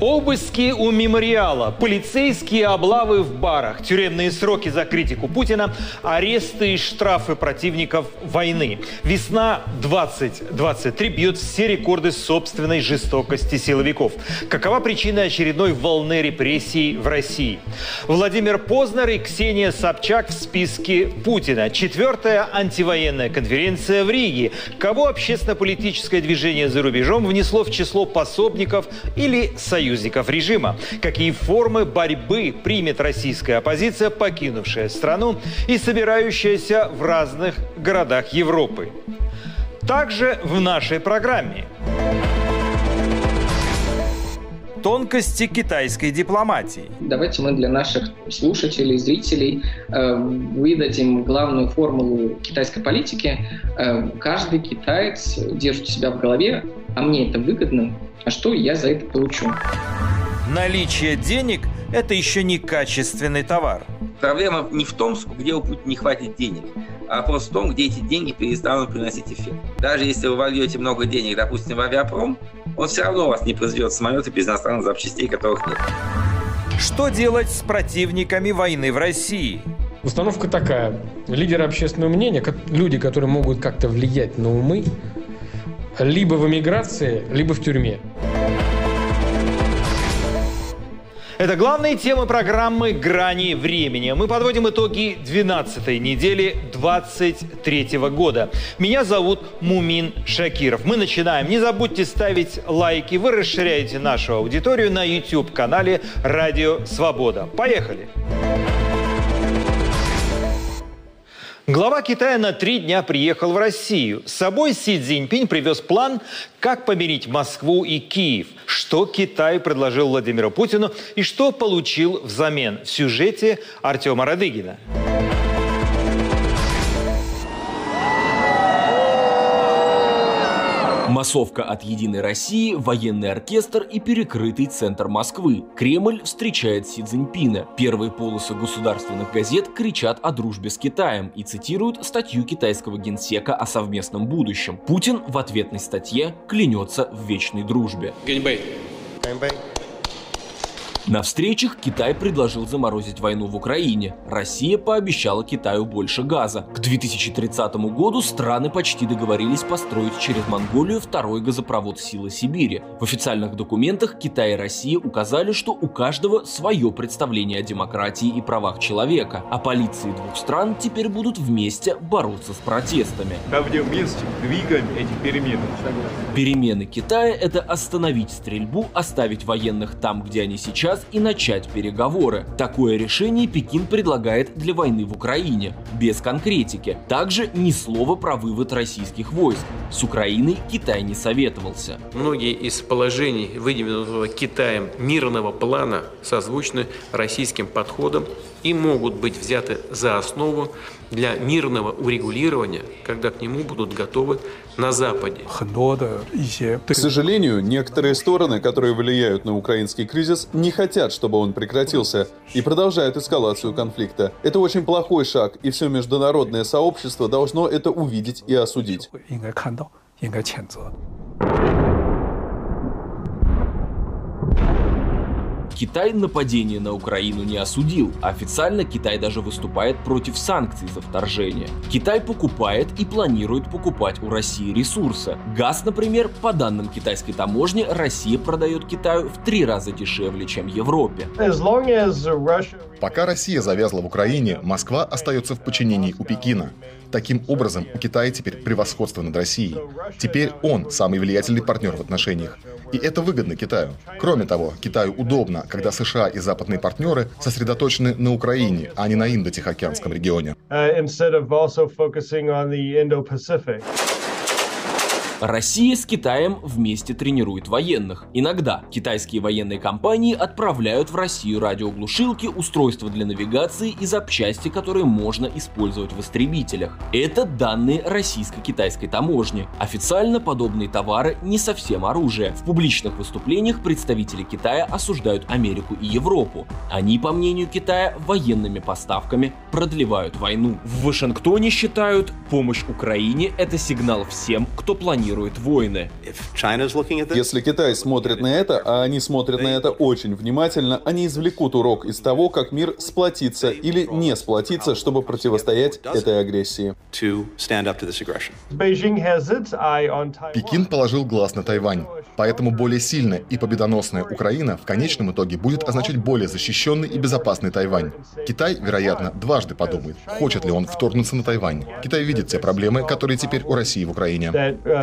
Обыски у мемориала, полицейские облавы в барах, тюремные сроки за критику Путина, аресты и штрафы противников войны. Весна 2023 бьет все рекорды собственной жестокости силовиков. Какова причина очередной волны репрессий в России? Владимир Познер и Ксения Собчак в списке Путина. 4-я антивоенная конференция в Риге. Кого общественно-политическое движение за рубежом внесло в число пособников или союзников режима? Какие формы борьбы примет российская оппозиция, покинувшая страну и собирающаяся в разных городах Европы? Также в нашей программе. Тонкости китайской дипломатии. Давайте мы для наших слушателей, зрителей выдадим главную формулу китайской политики. Каждый китаец держит у себя в голове: а мне это выгодно, а что я за это получу? Наличие денег – это еще не качественный товар. Проблема не в том, где у Путина не хватит денег, а просто в том, где эти деньги перестанут приносить эффект. Даже если вы вольете много денег, допустим, в авиапром, он все равно у вас не произведет самолеты без иностранных запчастей, которых нет. Что делать с противниками войны в России? Установка такая. Лидеры общественного мнения, люди, которые могут как-то влиять на умы, либо в эмиграции, либо в тюрьме. Это главные темы программы «Грани времени». Мы подводим итоги 12-й недели 2023 года. Меня зовут Мумин Шакиров. Мы начинаем. Не забудьте ставить лайки. Вы расширяете нашу аудиторию на YouTube-канале «Радио Свобода». Поехали! Глава Китая на 3 дня приехал в Россию. С собой Си Цзиньпинь привез план, как помирить Москву и Киев. Что Китай предложил Владимиру Путину и что получил взамен. В сюжете Артема Радыгина. Массовка от «Единой России», военный оркестр и перекрытый центр Москвы. Кремль встречает Си Цзиньпина. Первые полосы государственных газет кричат о дружбе с Китаем и цитируют статью китайского генсека о совместном будущем. Путин в ответной статье клянется в вечной дружбе. На встречах Китай предложил заморозить войну в Украине. Россия пообещала Китаю больше газа. К 2030 году страны почти договорились построить через Монголию 2-й газопровод «Сила Сибири». В официальных документах Китай и Россия указали, что у каждого свое представление о демократии и правах человека, а полиции двух стран теперь будут вместе бороться с протестами. Вместе двигаем эти перемены. Перемены Китая – это остановить стрельбу, оставить военных там, где они сейчас, и начать переговоры. Такое решение Пекин предлагает для войны в Украине, без конкретики. Также ни слова про вывод российских войск. С Украиной Китай не советовался. Многие из положений, выдвинутого Китаем мирного плана, созвучны российским подходам и могут быть взяты за основу для мирного урегулирования, когда к нему будут готовы на Западе. К сожалению, некоторые стороны, которые влияют на украинский кризис, не хотят, чтобы он прекратился, и продолжают эскалацию конфликта. Это очень плохой шаг, и все международное сообщество должно это увидеть и осудить. Китай нападение на Украину не осудил. Официально Китай даже выступает против санкций за вторжение. Китай покупает и планирует покупать у России ресурсы. Газ, например, по данным китайской таможни, Россия продает Китаю в 3 раза дешевле, чем Европе. Пока Россия завязла в Украине, Москва остается в подчинении у Пекина. Таким образом, у Китая теперь превосходство над Россией. Теперь он самый влиятельный партнер в отношениях. И это выгодно Китаю. Кроме того, Китаю удобно, когда США и западные партнеры сосредоточены на Украине, а не на Индо-Тихоокеанском регионе. Россия с Китаем вместе тренирует военных. Иногда китайские военные компании отправляют в Россию радиоглушилки, устройства для навигации и запчасти, которые можно использовать в истребителях. Это данные российско-китайской таможни. Официально подобные товары не совсем оружие. В публичных выступлениях представители Китая осуждают Америку и Европу. Они, по мнению Китая, военными поставками продлевают войну. В Вашингтоне считают, помощь Украине – это сигнал всем, кто планирует провоцирует войны. Если Китай смотрит на это, а они смотрят на это очень внимательно, они извлекут урок из того, как мир сплотится или не сплотится, чтобы противостоять этой агрессии. Пекин положил глаз на Тайвань. Поэтому более сильная и победоносная Украина в конечном итоге будет означать более защищенный и безопасный Тайвань. Китай, вероятно, дважды подумает, хочет ли он вторгнуться на Тайвань. Китай видит те проблемы, которые теперь у России в Украине.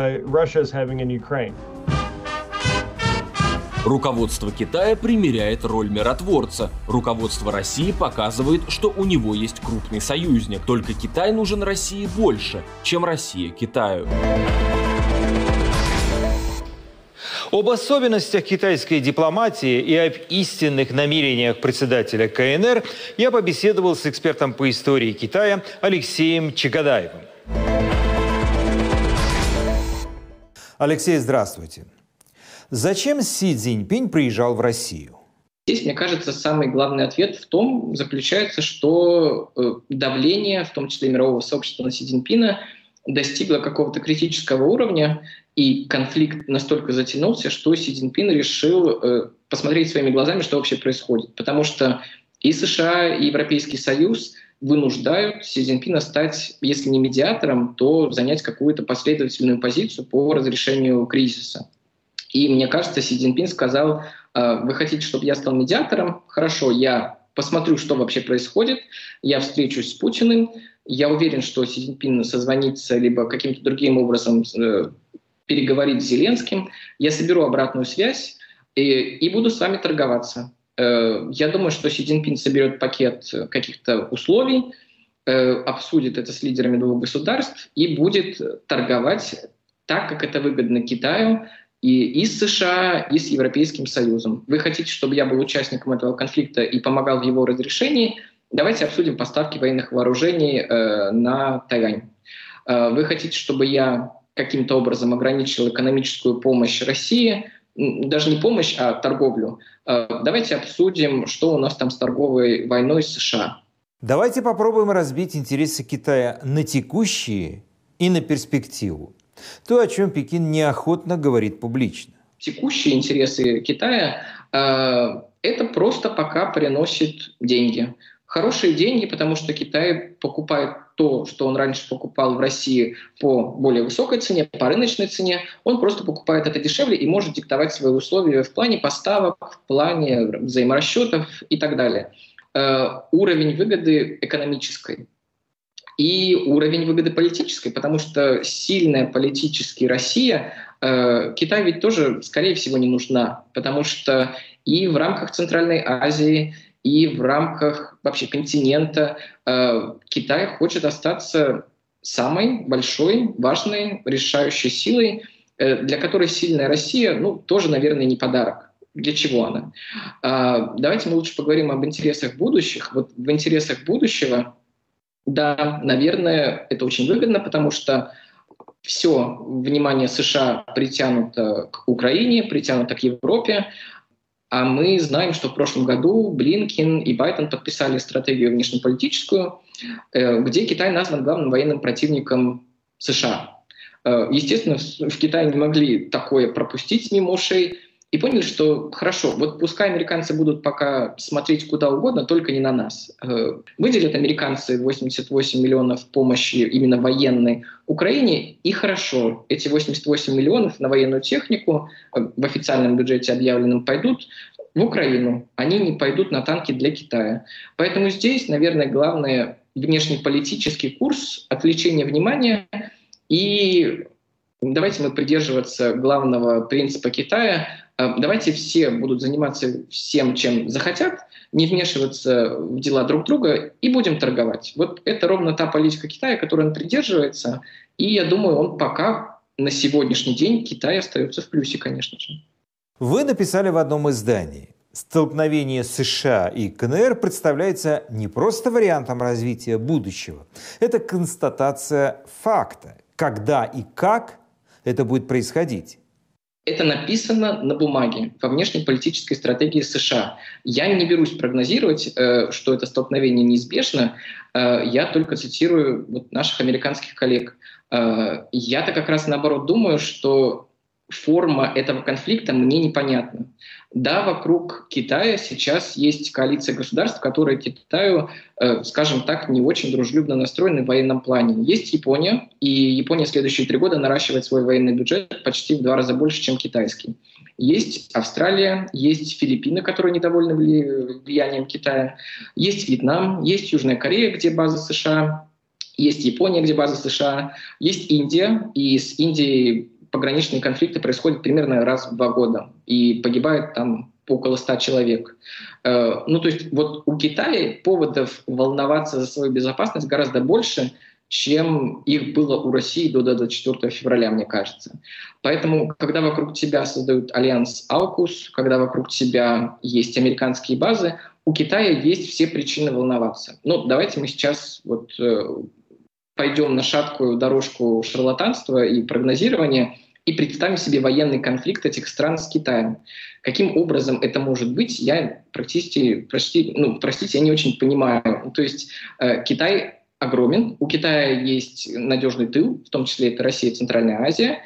Руководство Китая примеряет роль миротворца. Руководство России показывает, что у него есть крупный союзник. Только Китай нужен России больше, чем Россия Китаю. Об особенностях китайской дипломатии и об истинных намерениях председателя КНР я побеседовал с экспертом по истории Китая Алексеем Чагодаевым. Алексей, здравствуйте. Зачем Си Цзиньпинь приезжал в Россию? Здесь, мне кажется, самый главный ответ в том заключается, что давление, в том числе мирового сообщества на Си Цзиньпина, достигло какого-то критического уровня, и конфликт настолько затянулся, что Си Цзиньпин решил посмотреть своими глазами, что вообще происходит. Потому что и США, и Европейский Союз вынуждают Си Цзиньпина стать, если не медиатором, то занять какую-то последовательную позицию по разрешению кризиса. И мне кажется, Си Цзиньпин сказал: вы хотите, чтобы я стал медиатором? Хорошо, я посмотрю, что вообще происходит, я встречусь с Путиным, я уверен, что Си Цзиньпин созвонится либо каким-то другим образом переговорит с Зеленским, я соберу обратную связь и буду с вами торговаться. Я думаю, что Си Цзиньпин соберет пакет каких-то условий, обсудит это с лидерами двух государств и будет торговать так, как это выгодно Китаю, и с США, и с Европейским Союзом. Вы хотите, чтобы я был участником этого конфликта и помогал в его разрешении? Давайте обсудим поставки военных вооружений на Тайвань. Вы хотите, чтобы я каким-то образом ограничил экономическую помощь России? Даже не помощь, а торговлю. Давайте обсудим, что у нас там с торговой войной с США. Давайте попробуем разбить интересы Китая на текущие и на перспективу. То, о чем Пекин неохотно говорит публично. Текущие интересы Китая это просто пока приносит деньги. Хорошие деньги, потому что Китай покупает то, что он раньше покупал в России по более высокой цене, по рыночной цене. Он просто покупает это дешевле и может диктовать свои условия в плане поставок, в плане взаиморасчетов и так далее. Уровень выгоды экономической и уровень выгоды политической, потому что сильная политически Россия Китаю ведь тоже, скорее всего, не нужна, потому что и в рамках Центральной Азии, и в рамках вообще континента Китай хочет остаться самой большой, важной, решающей силой, для которой сильная Россия, тоже, наверное, не подарок. Для чего она? Давайте мы лучше поговорим об интересах будущих. Вот в интересах будущего, да, наверное, это очень выгодно, потому что все внимание США притянуто к Украине, притянуто к Европе. А мы знаем, что в прошлом году Блинкен и Байден подписали стратегию внешнеполитическую, где Китай назван главным военным противником США. Естественно, в Китае не могли такое пропустить мимо ушей и поняли, что хорошо, вот пускай американцы будут пока смотреть куда угодно, только не на нас. Выделят американцы 88 миллионов помощи именно военной Украине, и хорошо, эти 88 миллионов на военную технику в официальном бюджете объявленном пойдут в Украину, они не пойдут на танки для Китая. Поэтому здесь, наверное, главный внешнеполитический курс отвлечения внимания, и давайте мы придерживаться главного принципа Китая. Давайте все будут заниматься всем, чем захотят, не вмешиваться в дела друг друга и будем торговать. Вот это ровно та политика Китая, которой он придерживается. И я думаю, он пока на сегодняшний день Китай остается в плюсе, конечно же. Вы написали в одном издании: столкновение США и КНР представляется не просто вариантом развития будущего. Это констатация факта. Когда и как это будет происходить? Это написано на бумаге во внешнеполитической стратегии США. Я не берусь прогнозировать, что это столкновение неизбежно. Я только цитирую наших американских коллег. Я-то как раз наоборот думаю, что форма этого конфликта мне непонятна. Да, вокруг Китая сейчас есть коалиция государств, которые к Китаю, скажем так, не очень дружелюбно настроены в военном плане. Есть Япония, и Япония в следующие 3 года наращивает свой военный бюджет почти в 2 раза больше, чем китайский. Есть Австралия, есть Филиппины, которые недовольны влиянием Китая, есть Вьетнам, есть Южная Корея, где база США, есть Япония, где база США, есть Индия, и с Индией пограничные конфликты происходят примерно раз в 2 года, и погибает там около 100 человек. То есть вот у Китая поводов волноваться за свою безопасность гораздо больше, чем их было у России до 24 февраля, мне кажется. Поэтому, когда вокруг тебя создают альянс AUKUS, когда вокруг тебя есть американские базы, у Китая есть все причины волноваться. Давайте мы сейчас пойдем на шаткую дорожку шарлатанства и прогнозирования и представим себе военный конфликт этих стран с Китаем. Каким образом это может быть, я простите, я не очень понимаю. То есть Китай огромен, у Китая есть надежный тыл, в том числе это Россия, Центральная Азия,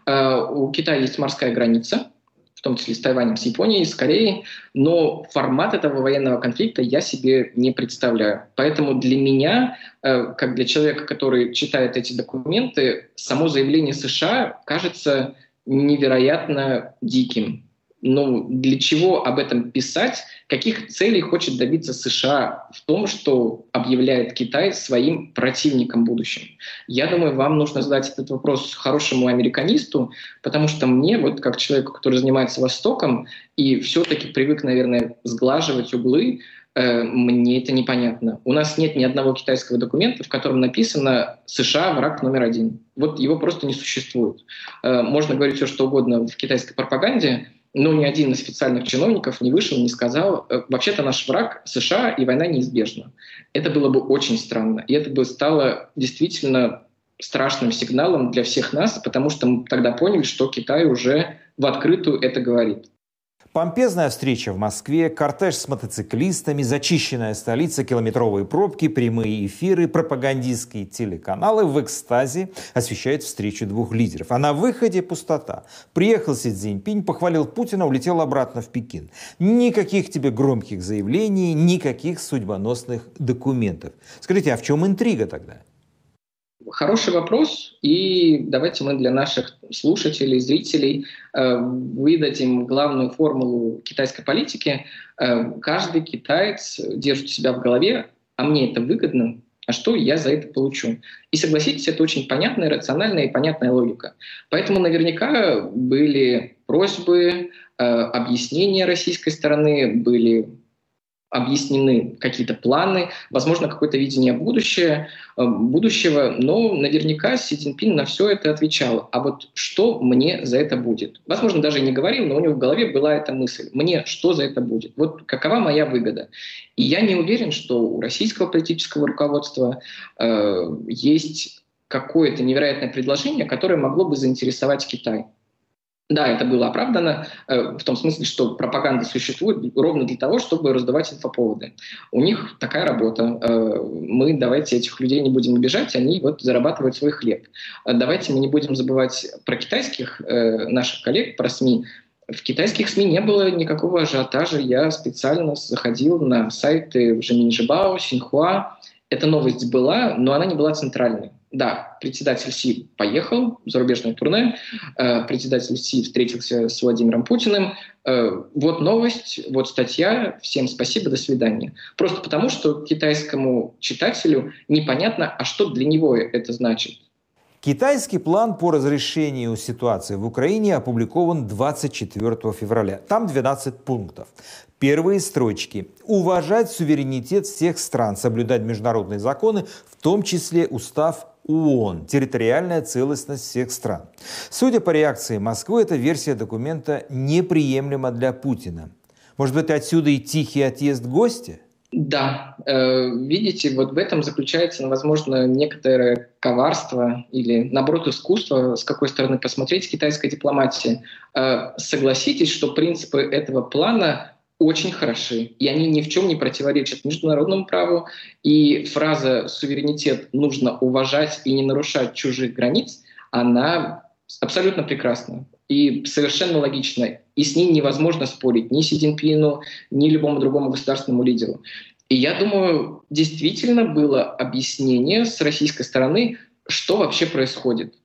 у Китая есть морская граница, в том числе с Тайванем, с Японией, с Кореей, но формат этого военного конфликта я себе не представляю. Поэтому для меня, как для человека, который читает эти документы, само заявление США кажется невероятно диким. Для чего об этом писать? Каких целей хочет добиться США в том, что объявляет Китай своим противником в будущем? Я думаю, вам нужно задать этот вопрос хорошему американисту, потому что мне, как человеку, который занимается Востоком и все-таки привык, наверное, сглаживать углы, мне это непонятно. У нас нет ни одного китайского документа, в котором написано «США враг номер 1». Его просто не существует. Можно говорить все, что угодно в китайской пропаганде, но ни один из официальных чиновников не вышел, не сказал, вообще-то наш враг США и война неизбежна. Это было бы очень странно. И это бы стало действительно страшным сигналом для всех нас, потому что мы тогда поняли, что Китай уже в открытую это говорит. Помпезная встреча в Москве, кортеж с мотоциклистами, зачищенная столица, километровые пробки, прямые эфиры, пропагандистские телеканалы в экстазе освещают встречу 2 лидеров. А на выходе пустота. Приехал Си Цзиньпинь, похвалил Путина, улетел обратно в Пекин. Никаких тебе громких заявлений, никаких судьбоносных документов. Скажите, а в чем интрига тогда? Хороший вопрос, и давайте мы для наших слушателей, зрителей выдадим главную формулу китайской политики. Каждый китаец держит себя в голове, а мне это выгодно, а что я за это получу? И согласитесь, это очень понятная, рациональная и понятная логика. Поэтому наверняка были просьбы, объяснения российской стороны, были объяснены какие-то планы, возможно, какое-то видение будущего, но наверняка Си Цзиньпин на все это отвечал. А вот что мне за это будет? Возможно, даже и не говорил, но у него в голове была эта мысль. Мне что за это будет? Вот какова моя выгода? И я не уверен, что у российского политического руководства есть какое-то невероятное предложение, которое могло бы заинтересовать Китай. Да, это было оправдано в том смысле, что пропаганда существует ровно для того, чтобы раздавать инфоповоды. У них такая работа. Мы давайте этих людей не будем обижать, они зарабатывают свой хлеб. Давайте мы не будем забывать про китайских наших коллег, про СМИ. В китайских СМИ не было никакого ажиотажа. Я специально заходил на сайты Жеминжибао, Синьхуа. Эта новость была, но она не была центральной. Да, председатель Си поехал в зарубежное турне, председатель Си встретился с Владимиром Путиным. Вот новость, вот статья, всем спасибо, до свидания. Просто потому, что китайскому читателю непонятно, а что для него это значит. Китайский план по разрешению ситуации в Украине опубликован 24 февраля. Там 12 пунктов. Первые строчки. Уважать суверенитет всех стран, соблюдать международные законы, в том числе устав ООН, территориальная целостность всех стран. Судя по реакции Москвы, эта версия документа неприемлема для Путина. Может быть, отсюда и тихий отъезд гостя? Да, видите, в этом заключается, возможно, некоторое коварство или, наоборот, искусство, с какой стороны посмотреть китайской дипломатии. Согласитесь, что принципы этого плана очень хороши, и они ни в чем не противоречат международному праву, и фраза «суверенитет нужно уважать и не нарушать чужих границ», она абсолютно прекрасна и совершенно логична, и с ней невозможно спорить ни Си Цзиньпину, ни любому другому государственному лидеру. И я думаю, действительно было объяснение с российской стороны, что вообще происходит.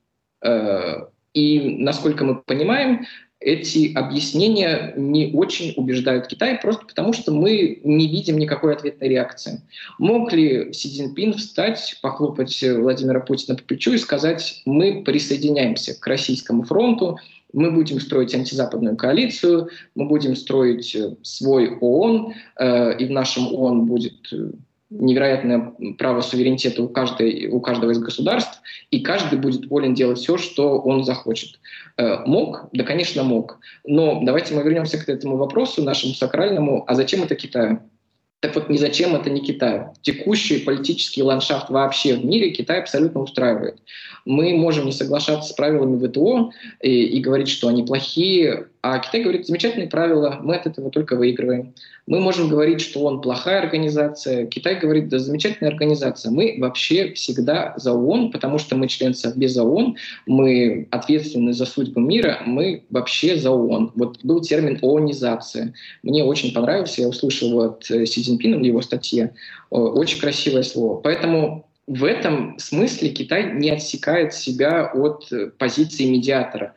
И, насколько мы понимаем, эти объяснения не очень убеждают Китай, просто потому что мы не видим никакой ответной реакции. Мог ли Си Цзиньпин встать, похлопать Владимира Путина по плечу и сказать: мы присоединяемся к Российскому фронту, мы будем строить антизападную коалицию, мы будем строить свой ООН, и в нашем ООН будет невероятное право суверенитета у каждого из государств, и каждый будет волен делать все, что он захочет. Мог? Да, конечно, мог. Но давайте мы вернемся к этому вопросу, нашему сакральному. А зачем это Китаю? Так вот, ни зачем это не Китаю. Текущий политический ландшафт вообще в мире Китай абсолютно устраивает. Мы можем не соглашаться с правилами ВТО и говорить, что они плохие, а Китай говорит: замечательные правила, мы от этого только выигрываем. Мы можем говорить, что он плохая организация, Китай говорит: да, замечательная организация. Мы вообще всегда за ООН, потому что мы член Совбеза ООН, мы ответственны за судьбу мира, мы вообще за ООН. Вот был термин «ООНизация». Мне очень понравился, я услышал его от Си Цзиньпина в его статье. Очень красивое слово. Поэтому в этом смысле Китай не отсекает себя от позиции медиатора.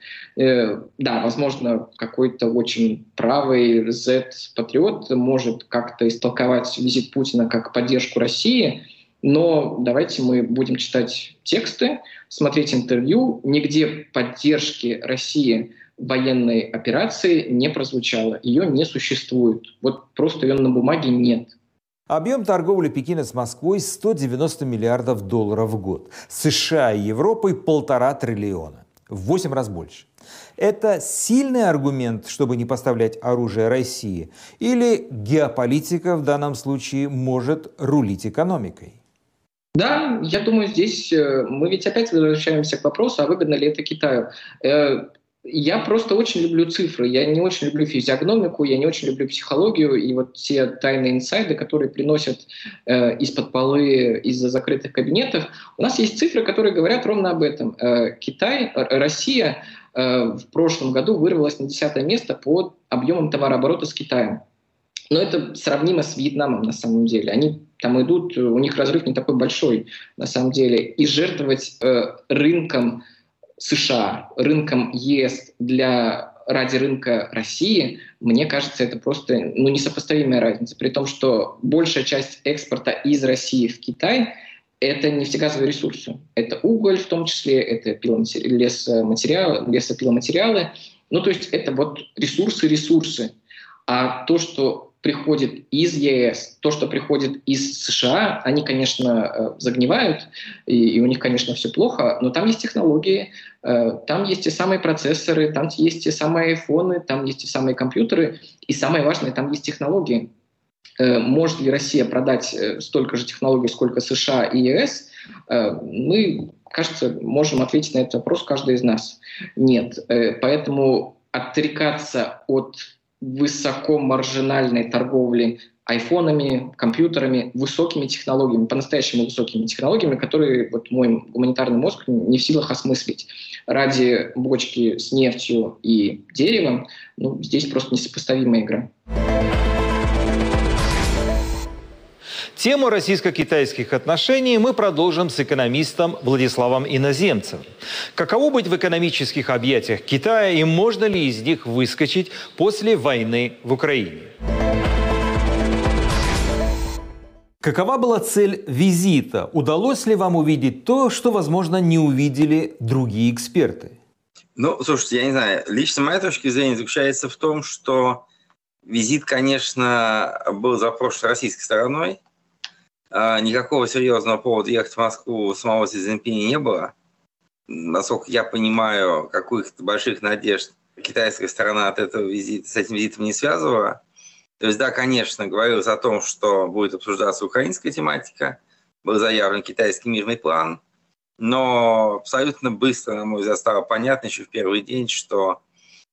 Да, возможно, какой-то очень правый Z-патриот может как-то истолковать визит Путина как поддержку России, но давайте мы будем читать тексты, смотреть интервью. Нигде поддержки России военной операции не прозвучало. Ее не существует. Вот просто ее на бумаге нет. Объем торговли Пекина с Москвой 190 миллиардов долларов в год. США и Европой 1,5 триллиона. В 8 раз больше. Это сильный аргумент, чтобы не поставлять оружие России? Или геополитика в данном случае может рулить экономикой? Да, я думаю, здесь мы ведь опять возвращаемся к вопросу, а выгодно ли это Китаю. Я просто очень люблю цифры, я не очень люблю физиогномику, я не очень люблю психологию и вот те тайные инсайды, которые приносят из-под полы, из-за закрытых кабинетов. У нас есть цифры, которые говорят ровно об этом. Россия в прошлом году вырвалась на 10-е место по объемам товарооборота с Китаем. Но это сравнимо с Вьетнамом на самом деле. Они там идут, у них разрыв не такой большой на самом деле. И жертвовать рынком США, рынком ЕС ради рынка России, мне кажется, это просто несопоставимая разница. При том, что большая часть экспорта из России в Китай — это нефтегазовые ресурсы. Это уголь в том числе, это лесопиломатериалы. То есть это вот ресурсы. А то, что приходит из ЕС, то, что приходит из США, они, конечно, загнивают, и у них, конечно, все плохо, но там есть технологии, там есть те самые процессоры, там есть те самые айфоны, там есть те самые компьютеры, и самое важное, там есть технологии. Может ли Россия продать столько же технологий, сколько США и ЕС? Мы, кажется, можем ответить на этот вопрос каждый из нас. Нет. Поэтому отрекаться от высокомаржинальной торговли айфонами, компьютерами, высокими технологиями, по-настоящему высокими технологиями, которые вот мой гуманитарный мозг не в силах осмыслить. Ради бочки с нефтью и деревом, здесь просто несопоставимая игра. Тему российско-китайских отношений мы продолжим с экономистом Владиславом Иноземцевым. Каково быть в экономических объятиях Китая и можно ли из них выскочить после войны в Украине? Какова была цель визита? Удалось ли вам увидеть то, что, возможно, не увидели другие эксперты? Слушайте, я не знаю. Лично моя точка зрения заключается в том, что визит, конечно, был запрошен российской стороной. Никакого серьезного повода ехать в Москву у самого Си Цзиньпина не было. Насколько я понимаю, каких-то больших надежд китайская сторона от этого визита, с этим визитом не связывала. То есть, да, конечно, говорилось о том, что будет обсуждаться украинская тематика, был заявлен китайский мирный план, но абсолютно быстро, на мой взгляд, стало понятно еще в первый день, что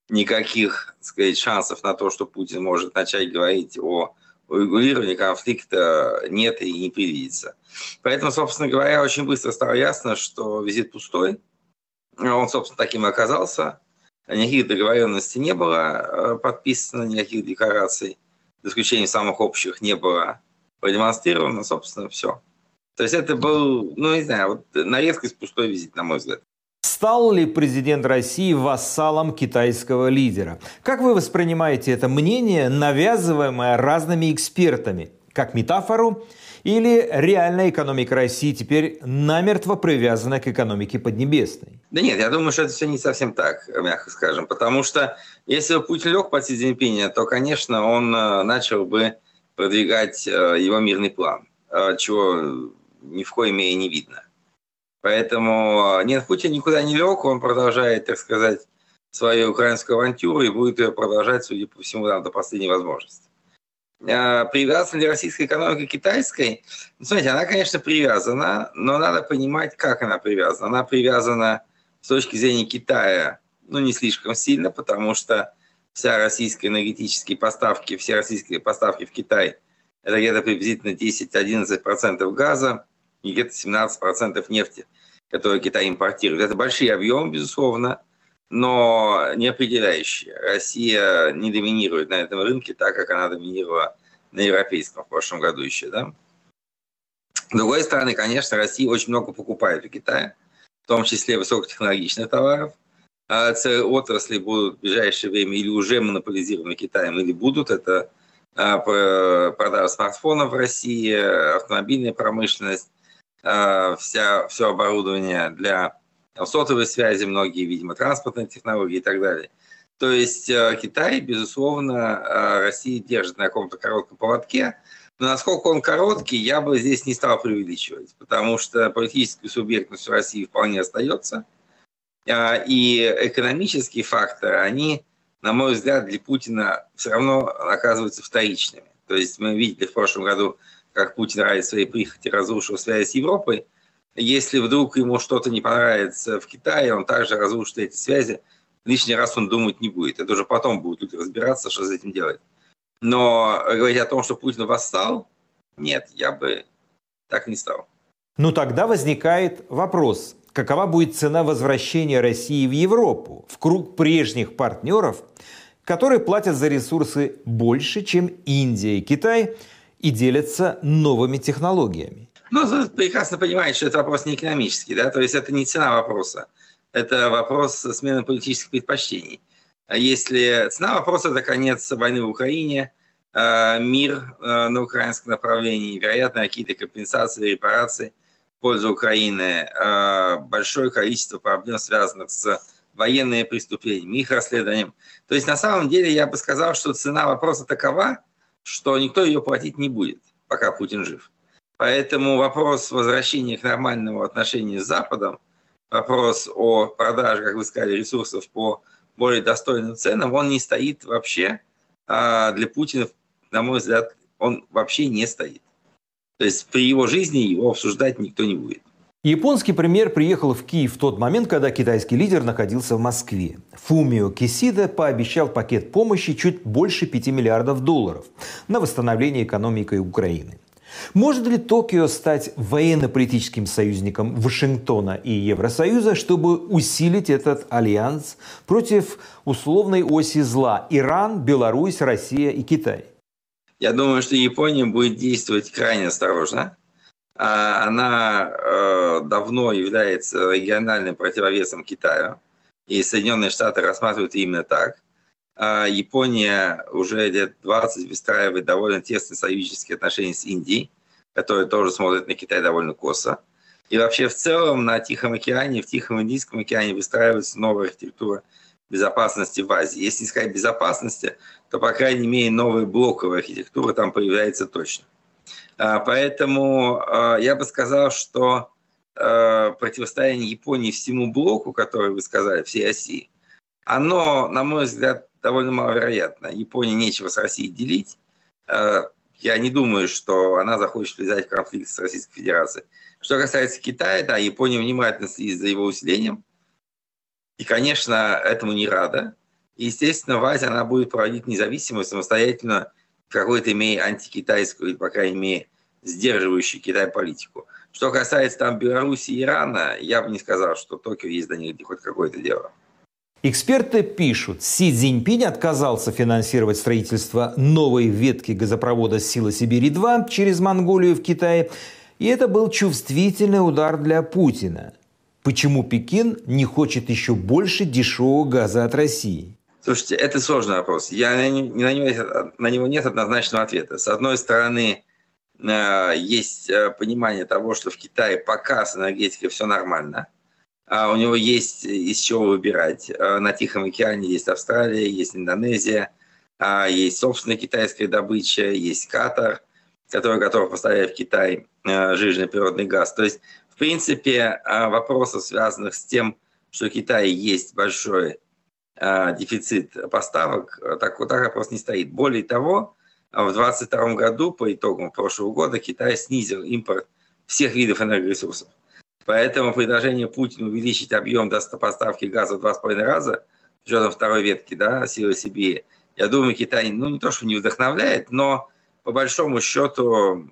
никаких, так сказать, шансов на то, что Путин может начать говорить о урегулировании конфликта, нет и не предвидится. Поэтому, собственно говоря, очень быстро стало ясно, что визит пустой. Он, собственно, таким и оказался. Никаких договоренностей не было подписано, никаких деклараций, за исключением самых общих, не было продемонстрировано, собственно, все. То есть это был, не знаю, на редкость пустой визит, на мой взгляд. Стал ли президент России вассалом китайского лидера? Как вы воспринимаете это мнение, навязываемое разными экспертами? Как метафору? Или реальная экономика России теперь намертво привязана к экономике Поднебесной? Да нет, я думаю, что это все не совсем так, мягко скажем. Потому что если бы Путин лег под Си Цзиньпиня, то, конечно, он начал бы продвигать его мирный план, чего ни в коей мере не видно. Поэтому нет, Путин никуда не лег, он продолжает, так сказать, свою украинскую авантюру и будет ее продолжать, судя по всему, до последней возможности. Привязана ли российская экономика к китайской? Смотрите, она, конечно, привязана, но надо понимать, как она привязана. Она привязана с точки зрения Китая, не слишком сильно, потому что все российские энергетические поставки в Китай – это где-то приблизительно 10-11% газа и где-то 17% нефти, которую Китай импортирует. Это большие объемы, безусловно, но не определяющие. Россия не доминирует на этом рынке так, как она доминировала на европейском в прошлом году еще. Да? С другой стороны, конечно, Россия очень много покупает у Китая, в том числе высокотехнологичных товаров. Целые отрасли будут в ближайшее время или уже монополизированы Китаем, или будут. Это продажа смартфонов в России, автомобильная промышленность, все оборудование для сотовой связи, многие, видимо, транспортные технологии и так далее. То есть Китай, безусловно, Россия держит на каком-то коротком поводке, но насколько он короткий, я бы здесь не стал преувеличивать, потому что политическая субъектность в России вполне остается, и экономические факторы, они, на мой взгляд, для Путина все равно оказываются вторичными. То есть мы видели в прошлом году, как Путин ради своей прихоти разрушил связь с Европой. Если вдруг ему что-то не понравится в Китае, он также разрушит эти связи. Лишний раз он думать не будет. Это уже потом будут люди разбираться, что с этим делать. Но говорить о том, что Путин восстал, нет, я бы так не стал. Тогда возникает вопрос. Какова будет цена возвращения России в Европу, в круг прежних партнеров, которые платят за ресурсы больше, чем Индия и Китай, и делятся новыми технологиями? Вы прекрасно понимаете, что это вопрос не экономический, да? То есть это не цена вопроса, это вопрос смены политических предпочтений. Если цена вопроса – это конец войны в Украине, мир на украинском направлении, вероятно, какие-то компенсации, репарации в пользу Украины, большое количество проблем, связанных с военными преступлениями, их расследованием. То есть на самом деле я бы сказал, что цена вопроса такова, что никто ее платить не будет, пока Путин жив. Поэтому вопрос возвращения к нормальному отношению с Западом, вопрос о продаже, как вы сказали, ресурсов по более достойным ценам, он не стоит вообще. Для Путина, на мой взгляд, он вообще не стоит. То есть при его жизни его обсуждать никто не будет. Японский премьер приехал в Киев в тот момент, когда китайский лидер находился в Москве. Фумио Кисида пообещал пакет помощи чуть больше $5 миллиардов на восстановление экономики Украины. Может ли Токио стать военно-политическим союзником Вашингтона и Евросоюза, чтобы усилить этот альянс против условной оси зла – Иран, Беларусь, Россия и Китай? Я думаю, что Япония будет действовать крайне осторожно. Она давно является региональным противовесом Китаю, и Соединенные Штаты рассматривают именно так. Япония уже лет 20 выстраивает довольно тесные союзнические отношения с Индией, которая тоже смотрит на Китай довольно косо. И вообще в целом на Тихом океане, в Тихом Индийском океане выстраивается новая архитектура безопасности в Азии. Если не сказать безопасности, то, по крайней мере, новая блоковая архитектура там появляется точно. Поэтому я бы сказал, что противостояние Японии всему блоку, который вы сказали, всей России, оно, на мой взгляд, довольно маловероятно. Японии нечего с Россией делить. Я не думаю, что она захочет влезать в конфликт с Российской Федерацией. Что касается Китая, да, Япония внимательно следит за его усилением. И, конечно, этому не рада. И, естественно, власть она будет проводить независимую, самостоятельно, в какой-то мере антикитайскую, или, по крайней мере, сдерживающую Китай политику. Что касается там Беларуси и Ирана, я бы не сказал, что Токио есть до них хоть какое-то дело. Эксперты пишут, Си Цзиньпинь отказался финансировать строительство новой ветки газопровода «Сила Сибири-2» через Монголию в Китае, и это был чувствительный удар для Путина. Почему Пекин не хочет еще больше дешевого газа от России? Слушайте, это сложный вопрос. На него нет однозначного ответа. С одной стороны, есть понимание того, что в Китае пока с энергетикой все нормально. У него есть из чего выбирать. На Тихом океане есть Австралия, есть Индонезия, есть собственная китайская добыча, есть Катар, который готов поставлять в Китай жирный природный газ. То есть, в принципе, вопросов, связанных с тем, что в Китае есть большой дефицит поставок, так вопрос не стоит. Более того, в 2022 году, по итогам прошлого года, Китай снизил импорт всех видов энергоресурсов. Поэтому предложение Путина увеличить объем поставки газа в 2,5 раза, с учетом второй ветки, да, «Силы Сибири», я думаю, Китай, не то что не вдохновляет, но по большому счету,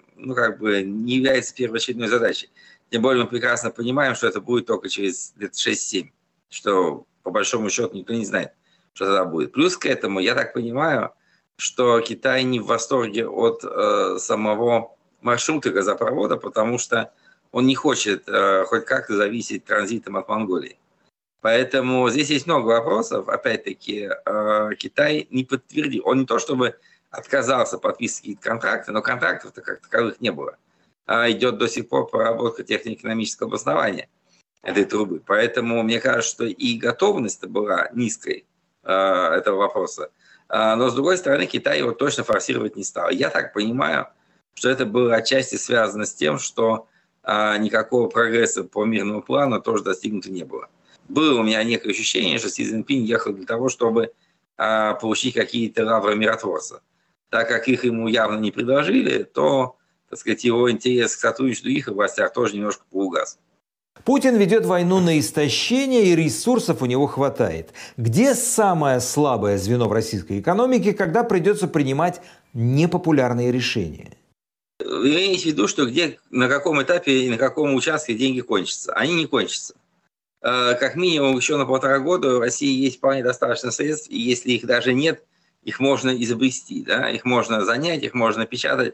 не является первоочередной задачей. Тем более мы прекрасно понимаем, что это будет только через лет 6-7, что по большому счету никто не знает, что тогда будет. Плюс к этому, я так понимаю, что Китай не в восторге от самого маршрута газопровода, потому что он не хочет хоть как-то зависеть транзитом от Монголии. Поэтому здесь есть много вопросов. Опять-таки, Китай не подтвердил. Он не то чтобы отказался подписывать какие-то контракты, но контрактов-то как таковых не было. Идет до сих пор проработка технико-экономического обоснования этой трубы. Поэтому мне кажется, что и готовность-то была низкой этого вопроса. Но, с другой стороны, Китай его точно форсировать не стал. Я так понимаю, что это было отчасти связано с тем, что никакого прогресса по мирному плану тоже достигнуто не было. Было у меня некое ощущение, что Си Цзиньпинь ехал для того, чтобы получить какие-то лавры миротворца. Так как их ему явно не предложили, то, так сказать, его интерес к сотрудничеству в их областях тоже немножко поугас. Путин ведет войну на истощение, и ресурсов у него хватает. Где самое слабое звено в российской экономике, когда придется принимать непопулярные решения? Вы имеете в виду, что на каком этапе и на каком участке деньги кончатся? Они не кончатся. Как минимум еще на 1,5 года в России есть вполне достаточно средств, и если их даже нет, их можно изобрести, да? Их можно занять, их можно напечатать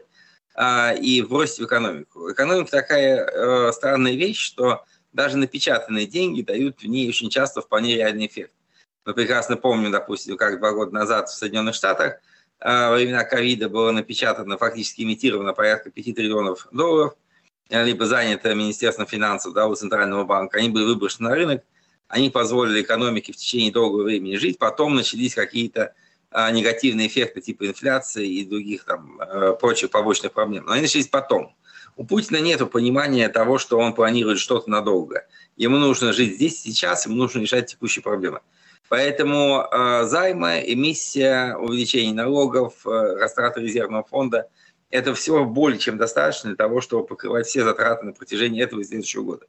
и бросить в экономику. Экономика такая странная вещь, что даже напечатанные деньги дают в ней очень часто вполне реальный эффект. Мы прекрасно помним, допустим, как 2 года назад в Соединенных Штатах во времена ковида было напечатано, фактически имитировано порядка $5 триллионов, либо занято Министерством финансов, да, у Центрального банка. Они были выброшены на рынок, они позволили экономике в течение долгого времени жить, потом начались какие-то негативные эффекты типа инфляции и других там прочих побочных проблем. Но они начались потом. У Путина нет понимания того, что он планирует что-то надолго. Ему нужно жить здесь, сейчас, ему нужно решать текущие проблемы. Поэтому займы, эмиссия, увеличение налогов, растраты резервного фонда – это всего более чем достаточно для того, чтобы покрывать все затраты на протяжении этого и следующего года.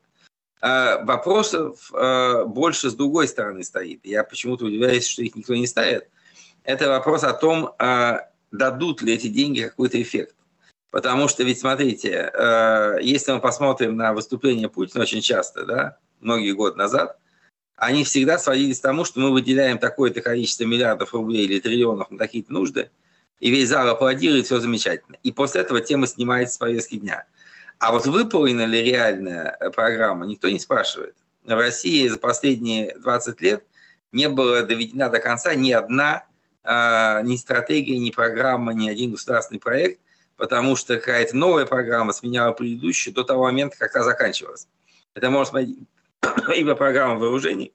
Вопросов больше с другой стороны стоит. Я почему-то удивляюсь, что их никто не ставит. Это вопрос о том, дадут ли эти деньги какой-то эффект. Потому что ведь, смотрите, если мы посмотрим на выступления Путина очень часто, да, многие годы назад, они всегда сводились к тому, что мы выделяем такое-то количество миллиардов рублей или триллионов на какие-то нужды, и весь зал аплодирует, все замечательно. И после этого тема снимается с повестки дня. А вот выполнена ли реальная программа, никто не спрашивает. В России за последние 20 лет не была доведена до конца ни одна ни стратегия, ни программа, ни один государственный проект, потому что какая-то новая программа сменяла предыдущую до того момента, как та заканчивалась. Это можно быть ибо программа вооружений,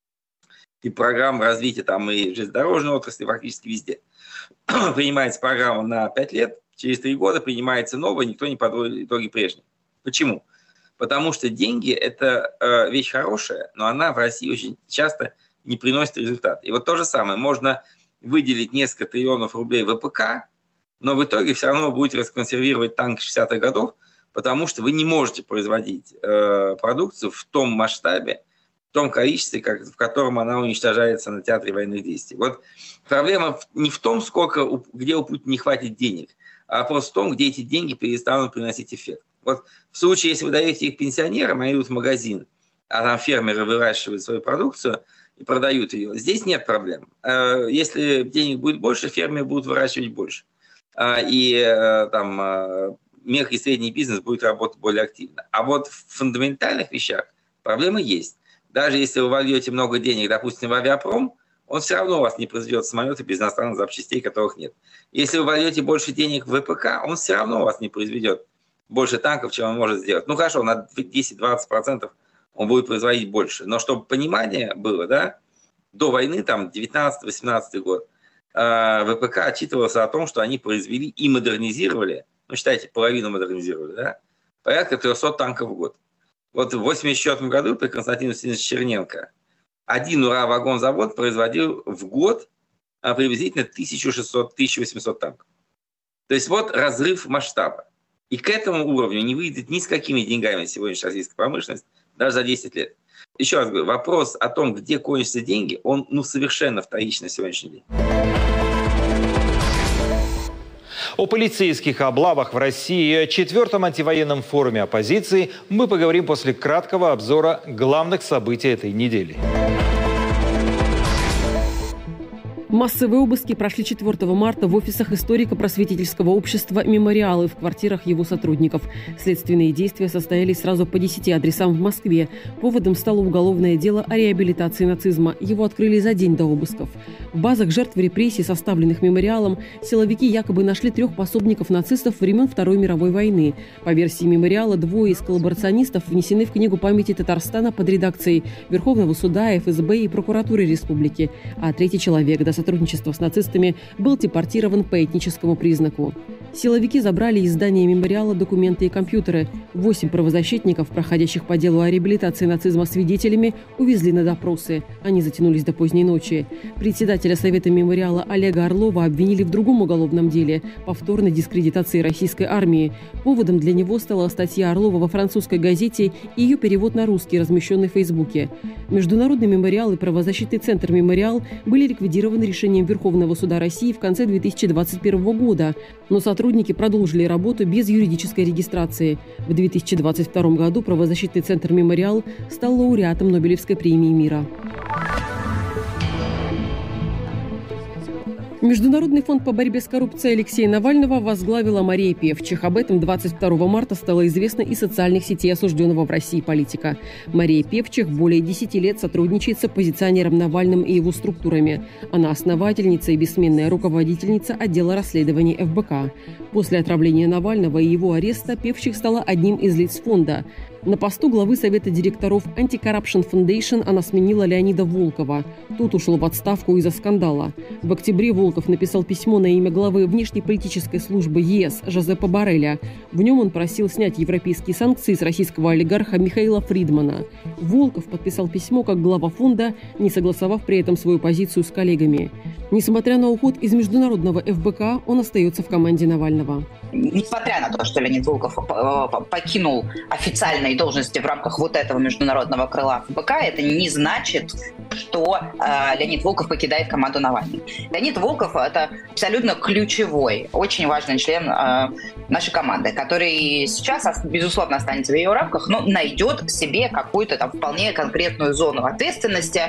и программа развития там и железнодорожной отрасли, фактически везде. Принимается программа на 5 лет, через 3 года принимается новая, никто не подводит итоги прежней. Почему? Потому что деньги – это вещь хорошая, но она в России очень часто не приносит результат. И вот то же самое, можно выделить несколько триллионов рублей в ВПК, но в итоге все равно будете расконсервировать танк 60-х годов, потому что вы не можете производить продукцию в том масштабе в том количестве, в котором она уничтожается на театре военных действий. Вот проблема не в том, где у Путина не хватит денег, а просто в том, где эти деньги перестанут приносить эффект. Вот в случае, если вы даете их пенсионерам, они идут в магазин, а там фермеры выращивают свою продукцию и продают ее, здесь нет проблем. Если денег будет больше, фермеры будут выращивать больше. И там мелкий и средний бизнес будет работать более активно. А вот в фундаментальных вещах проблемы есть. Даже если вы вольете много денег, допустим, в авиапром, он все равно у вас не произведет самолеты без иностранных запчастей, которых нет. Если вы вольете больше денег в ВПК, он все равно у вас не произведет больше танков, чем он может сделать. Ну хорошо, на 10-20% он будет производить больше. Но чтобы понимание было, да, до войны, там, 19-18 год, ВПК отчитывался о том, что они произвели и модернизировали, ну, считайте, половину модернизировали, да, порядка 300 танков в год. Вот в 1984 году при Константине Васильевиче Черненко один УРА-вагонзавод производил в год приблизительно 1600-1800 танков. То есть вот разрыв масштаба. И к этому уровню не выйдет ни с какими деньгами сегодняшняя российская промышленность даже за 10 лет. Еще раз говорю, вопрос о том, где кончатся деньги, он совершенно вторичный на сегодняшний день. О полицейских облавах в России и о 4-м антивоенном форуме оппозиции мы поговорим после краткого обзора главных событий этой недели. Массовые обыски прошли 4 марта в офисах историко-просветительского общества «Мемориал» и в квартирах его сотрудников. Следственные действия состоялись сразу по 10 адресам в Москве. Поводом стало уголовное дело о реабилитации нацизма. Его открыли за день до обысков. В базах жертв репрессий, составленных «Мемориалом», силовики якобы нашли 3 пособников нацистов времен Второй мировой войны. По версии «Мемориала», 2 из коллаборационистов внесены в Книгу памяти Татарстана под редакцией Верховного суда, ФСБ и прокуратуры республики, а 3-й человек до сотрудничества с нацистами был депортирован по этническому признаку. Силовики забрали из здания «Мемориала» документы и компьютеры. 8 правозащитников, проходящих по делу о реабилитации нацизма свидетелями, увезли на допросы. Они затянулись до поздней ночи. Председателя Совета «Мемориала» Олега Орлова обвинили в другом уголовном деле – повторной дискредитации российской армии. Поводом для него стала статья Орлова во французской газете и ее перевод на русский, размещенный в Фейсбуке. Международный «Мемориал» и правозащитный центр «Мемориал» были ликвидированы решением Верховного суда России в конце 2021 года, но сотрудники продолжили работу без юридической регистрации. В 2022 году правозащитный центр «Мемориал» стал лауреатом Нобелевской премии мира. Международный фонд по борьбе с коррупцией Алексея Навального возглавила Мария Певчих. Об этом 22 марта стало известно из социальных сетей осужденного в России политика. Мария Певчих более 10 лет сотрудничает с оппозиционером Навальным и его структурами. Она основательница и бессменная руководительница отдела расследований ФБК. После отравления Навального и его ареста Певчих стала одним из лиц фонда. На посту главы Совета директоров Anti-Corruption Foundation она сменила Леонида Волкова. Тот ушел в отставку из-за скандала. В октябре Волков написал письмо на имя главы внешнеполитической службы ЕС Жозепа Борреля. В нем он просил снять европейские санкции с российского олигарха Михаила Фридмана. Волков подписал письмо как глава фонда, не согласовав при этом свою позицию с коллегами. Несмотря на уход из международного ФБК, он остается в команде Навального. Несмотря на то, что Леонид Волков покинул официальные должности в рамках вот этого международного крыла ФБК, это не значит, что Леонид Волков покидает команду Навального. Леонид Волков – это абсолютно ключевой, очень важный член нашей команды, который сейчас, безусловно, останется в ее рамках, но найдет себе какую-то там вполне конкретную зону ответственности.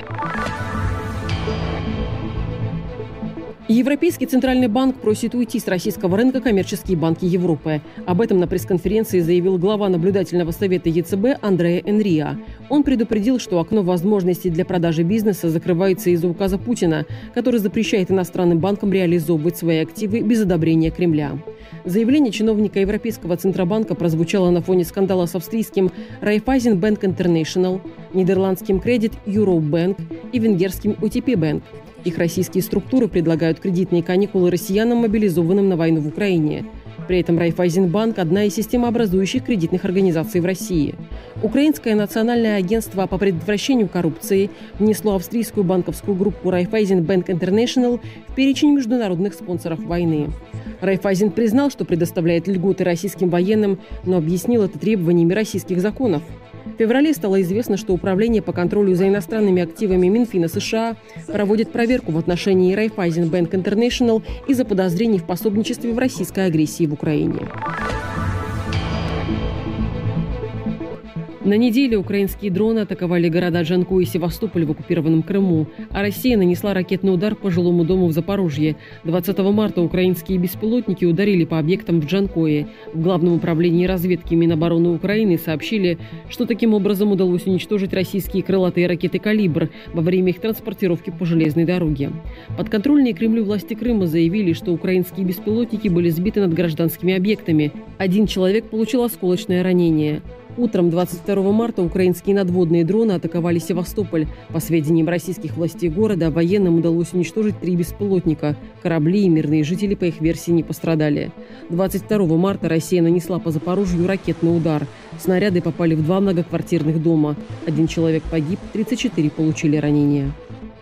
Европейский центральный банк просит уйти с российского рынка коммерческие банки Европы. Об этом на пресс-конференции заявил глава наблюдательного совета ЕЦБ Андреа Энриа. Он предупредил, что окно возможностей для продажи бизнеса закрывается из-за указа Путина, который запрещает иностранным банкам реализовывать свои активы без одобрения Кремля. Заявление чиновника Европейского Центробанка прозвучало на фоне скандала с австрийским Raiffeisen Bank International, нидерландским Credit Eurobank и венгерским OTP Bank. Их российские структуры предлагают кредитные каникулы россиянам, мобилизованным на войну в Украине. При этом Райффайзенбанк – одна из системообразующих кредитных организаций в России. Украинское национальное агентство по предотвращению коррупции внесло австрийскую банковскую группу Raiffeisen Bank International в перечень международных спонсоров войны. Райффайзен признал, что предоставляет льготы российским военным, но объяснил это требованиями российских законов. феврале стало известно, что Управление по контролю за иностранными активами Минфина США проводит проверку в отношении Raiffeisen Bank International из-за подозрений в пособничестве в российской агрессии в Украине. На неделе украинские дроны атаковали города Джанкой и Севастополь в оккупированном Крыму, а Россия нанесла ракетный удар по жилому дому в Запорожье. 20 марта украинские беспилотники ударили по объектам в Джанкое. В Главном управлении разведки Минобороны Украины сообщили, что таким образом удалось уничтожить российские крылатые ракеты «Калибр» во время их транспортировки по железной дороге. Подконтрольные Кремлю власти Крыма заявили, что украинские беспилотники были сбиты над гражданскими объектами. 1 человек получил осколочное ранение. Утром 22 марта украинские надводные дроны атаковали Севастополь. По сведениям российских властей города, военным удалось уничтожить 3 беспилотника. Корабли и мирные жители, по их версии, не пострадали. 22 марта Россия нанесла по Запорожью ракетный удар. Снаряды попали в 2 многоквартирных дома. 1 человек погиб, 34 получили ранения.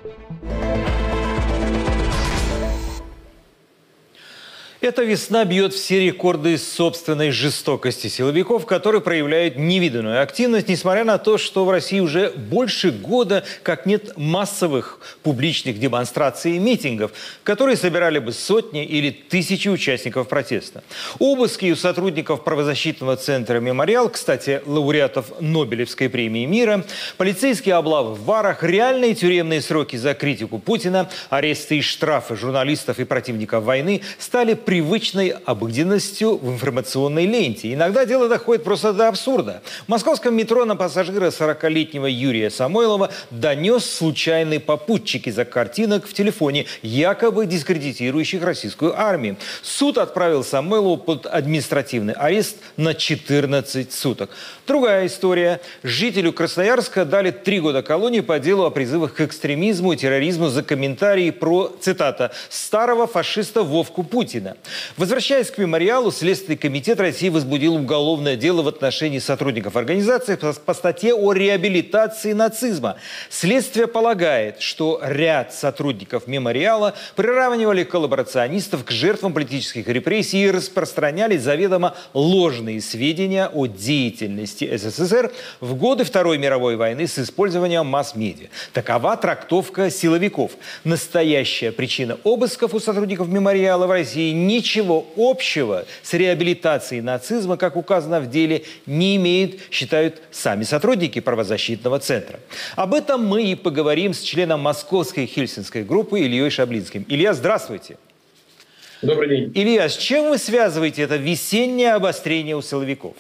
Эта весна бьет все рекорды собственной жестокости силовиков, которые проявляют невиданную активность, несмотря на то, что в России уже больше года как нет массовых публичных демонстраций и митингов, которые собирали бы сотни или тысячи участников протеста. Обыски у сотрудников правозащитного центра «Мемориал», кстати, лауреатов Нобелевской премии мира, полицейские облавы в барах, реальные тюремные сроки за критику Путина, аресты и штрафы журналистов и противников войны стали привычной обыденностью в информационной ленте. Иногда дело доходит просто до абсурда. В московском метро на пассажира 40-летнего Юрия Самойлова донес случайный попутчик из-за картинок в телефоне, якобы дискредитирующих российскую армию. Суд отправил Самойлову под административный арест на 14 суток. Другая история. Жителю Красноярска дали 3 года колонии по делу о призывах к экстремизму и терроризму за комментарии про, цитата, «старого фашиста Вовку Путина». Возвращаясь к «Мемориалу», Следственный комитет России возбудил уголовное дело в отношении сотрудников организации по статье о реабилитации нацизма. Следствие полагает, что ряд сотрудников «Мемориала» приравнивали коллаборационистов к жертвам политических репрессий и распространяли заведомо ложные сведения о деятельности СССР в годы Второй мировой войны с использованием масс-медиа. Такова трактовка силовиков. Настоящая причина обысков у сотрудников «Мемориала» в России ничего общего с реабилитацией нацизма, как указано в деле, не имеет, считают сами сотрудники правозащитного центра. Об этом мы и поговорим с членом Московской Хельсинской группы Ильей Шаблинским. Илья, здравствуйте. Добрый день. Илья, с чем вы связываете это весеннее обострение у силовиков?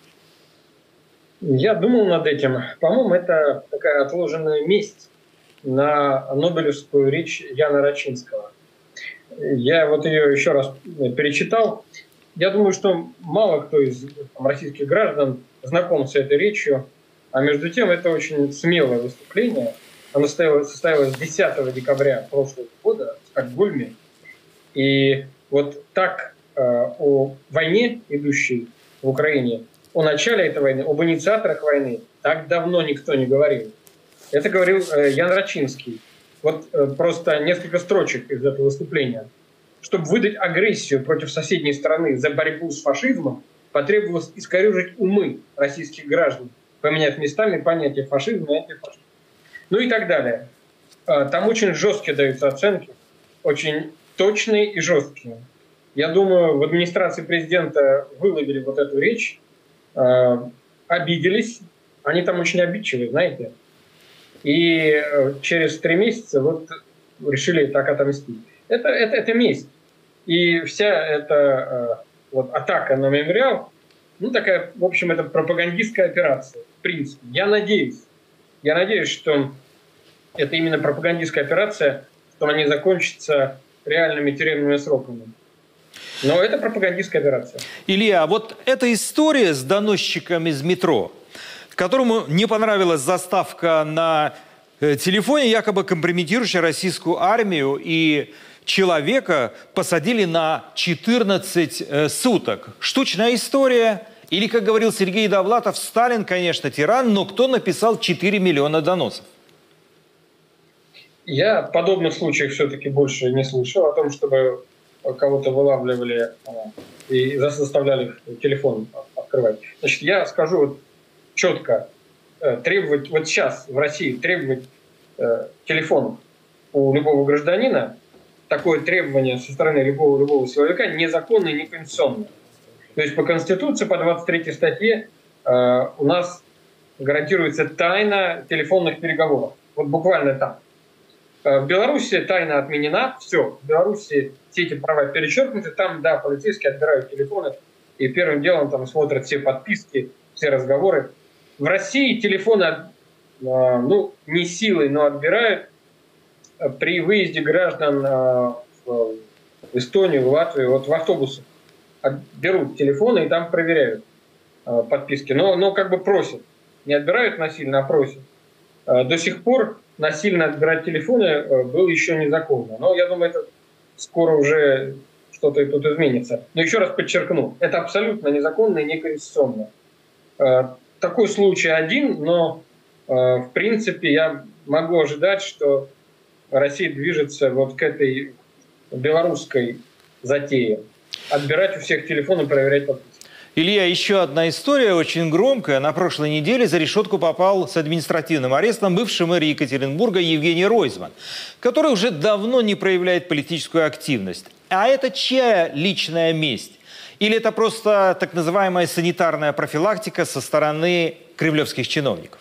Я думал над этим. По-моему, это такая отложенная месть на Нобелевскую речь Яна Рачинского. Я вот ее еще раз перечитал. Я думаю, что мало кто из российских граждан знаком с этой речью, а между тем это очень смелое выступление. Оно состоялось 10 декабря прошлого года в Стокгольме. И вот так о войне, идущей в Украине, о начале этой войны, об инициаторах войны так давно никто не говорил. Это говорил Ян Рачинский. Вот просто несколько строчек из этого выступления. Чтобы выдать агрессию против соседней страны за борьбу с фашизмом, потребовалось искорежить умы российских граждан, поменяв местами понятия фашизма и антифашизма. Ну и так далее. Там очень жесткие даются оценки, очень точные и жесткие. Я думаю, в администрации президента выловили вот эту речь, обиделись. Они там очень обидчивые, знаете. И через 3 месяца вот решили так отомстить. Это месть. И вся эта вот атака на «Мемориал», ну такая, в общем, это пропагандистская операция, в принципе. Я надеюсь, что это именно пропагандистская операция, что она не закончится реальными тюремными сроками. Но это пропагандистская операция. Илья, вот эта история с доносчиком из метро, которому не понравилась заставка на телефоне, якобы компрометирующая российскую армию, и человека посадили на 14 суток. Штучная история? Или, как говорил Сергей Довлатов, Сталин, конечно, тиран, но кто написал 4 миллиона доносов? Я подобных случаев все-таки больше не слышал о том, чтобы кого-то вылавливали и заставляли телефон открывать. Значит, я скажу вот четко. требовать, вот сейчас в России требовать телефон у любого гражданина, такое требование со стороны любого силовика незаконно и неконституционно. То есть по Конституции, по 23 статье у нас гарантируется тайна телефонных переговоров. Вот буквально так. В Беларуси тайна отменена, все. В Беларуси все эти права перечеркнуты. Там, да, полицейские отбирают телефоны и первым делом там смотрят все подписки, все разговоры. В России телефоны, ну, не силой, но отбирают при выезде граждан в Эстонию, в Латвию, вот в автобусах берут телефоны и там проверяют подписки. Но как бы просят. Не отбирают насильно, а просят. До сих пор насильно отбирать телефоны было еще незаконно. Но я думаю, это скоро уже что-то тут изменится. Но еще раз подчеркну, это абсолютно незаконно и неконституционно. Такой случай один, но в принципе я могу ожидать, что Россия движется вот к этой белорусской затее. Отбирать у всех телефоны, проверять подписки. Илья, еще одна история, очень громкая. На прошлой неделе за решетку попал с административным арестом бывший мэр Екатеринбурга Евгений Ройзман, который уже давно не проявляет политическую активность. А это чья личная месть? Или это просто так называемая санитарная профилактика со стороны кремлевских чиновников?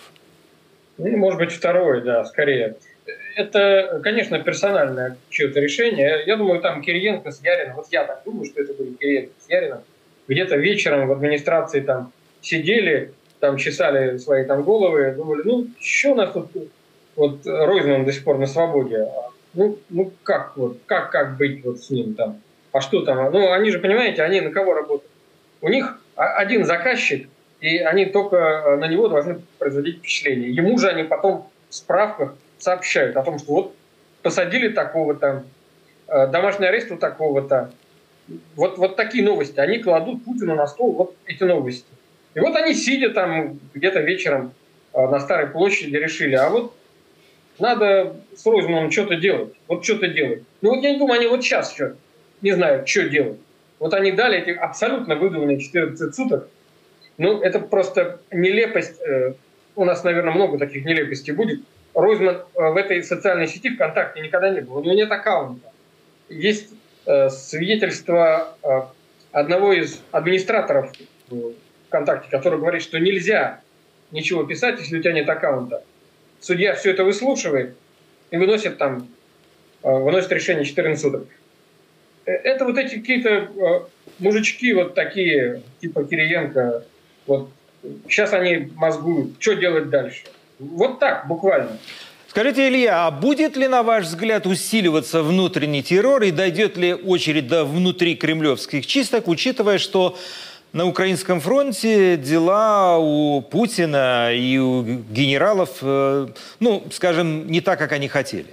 Может быть, второе, да, скорее. Это, конечно, персональное чье-то решение. Я думаю, там Кириенко с Яриным, вот я так думаю, что это были Кириенко с Яриным, где-то вечером в администрации там сидели, там чесали свои там головы, думали, ну, что у нас тут, вот Ройзман до сих пор на свободе, ну как вот, как быть вот с ним там, а что там, ну, они же, понимаете, они на кого работают? У них один заказчик, и они только на него должны производить впечатление. Ему же они потом в справках сообщают о том, что вот посадили такого-то, домашний арест у такого-то. Вот такие новости. Они кладут Путину на стол вот эти новости. И вот они, сидя там где-то вечером на Старой площади, решили, а вот надо с Ройзманом что-то делать. Вот что-то делать. Ну вот я не думаю, они вот сейчас еще не знают, что делать. Вот они дали эти абсолютно выдуманные 14 суток. Ну это просто нелепость. У нас, наверное, много таких нелепостей будет. Ройзман в этой социальной сети ВКонтакте никогда не был. У него нет аккаунта. Есть свидетельство одного из администраторов ВКонтакте, который говорит, что нельзя ничего писать, если у тебя нет аккаунта. Судья все это выслушивает и выносит решение 14 суток. Это вот эти какие-то мужички вот такие, типа Кириенко, вот сейчас они мозгуют, что делать дальше. Вот так, буквально. Скажите, Илья, а будет ли, на ваш взгляд, усиливаться внутренний террор и дойдет ли очередь до внутрикремлевских чисток, учитывая, что на украинском фронте дела у Путина и у генералов, ну, скажем, не так, как они хотели?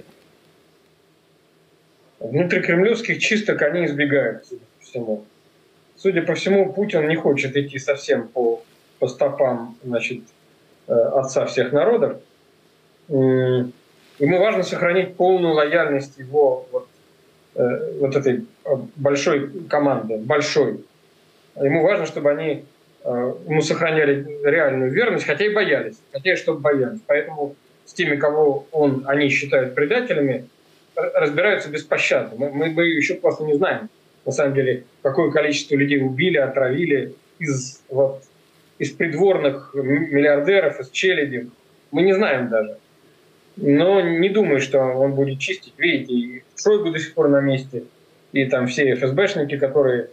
Внутрикремлевских чисток они избегают, судя по всему. Судя по всему, Путин не хочет идти совсем по стопам, значит, отца всех народов. Ему важно сохранить полную лояльность его вот этой большой команды, большой. Ему важно, чтобы они ему сохраняли реальную верность, хотя и боялись, чтобы боялись. Поэтому с теми, кого они считают предателями, разбираются беспощадно. Мы еще просто не знаем, на самом деле, какое количество людей убили, отравили из придворных миллиардеров, из челяди. Мы не знаем даже. Но не думаю, что он будет чистить. Видите, и Шойгу до сих пор на месте, и там все ФСБшники, которые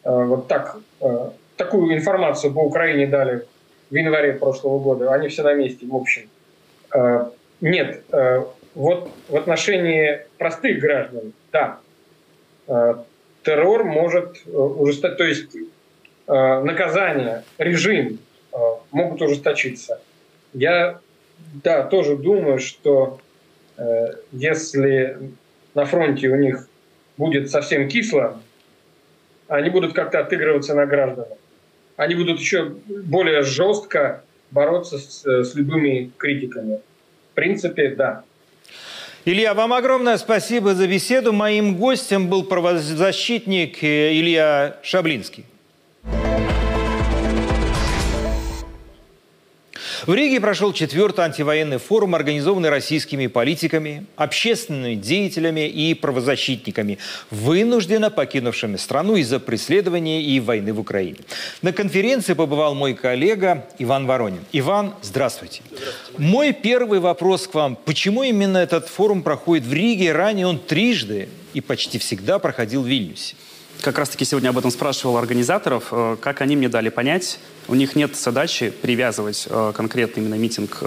такую информацию по Украине дали в январе прошлого года, они все на месте, в общем. Нет, вот в отношении простых граждан, да, террор может ужесточиться, то есть наказание, режим могут ужесточиться. Я тоже думаю, что если на фронте у них будет совсем кисло, они будут как-то отыгрываться на гражданах. Они будут еще более жестко бороться с любыми критиками. В принципе, да. Илья, вам огромное спасибо за беседу. Моим гостем был правозащитник Илья Шаблинский. В Риге прошел 4-й антивоенный форум, организованный российскими политиками, общественными деятелями и правозащитниками, вынужденно покинувшими страну из-за преследования и войны в Украине. На конференции побывал мой коллега Иван Воронин. Иван, здравствуйте. Мой первый вопрос к вам. Почему именно этот форум проходит в Риге? Ранее он трижды и почти всегда проходил в Вильнюсе. Как раз-таки сегодня об этом спрашивал организаторов. Как они мне дали понять, у них нет задачи привязывать конкретно именно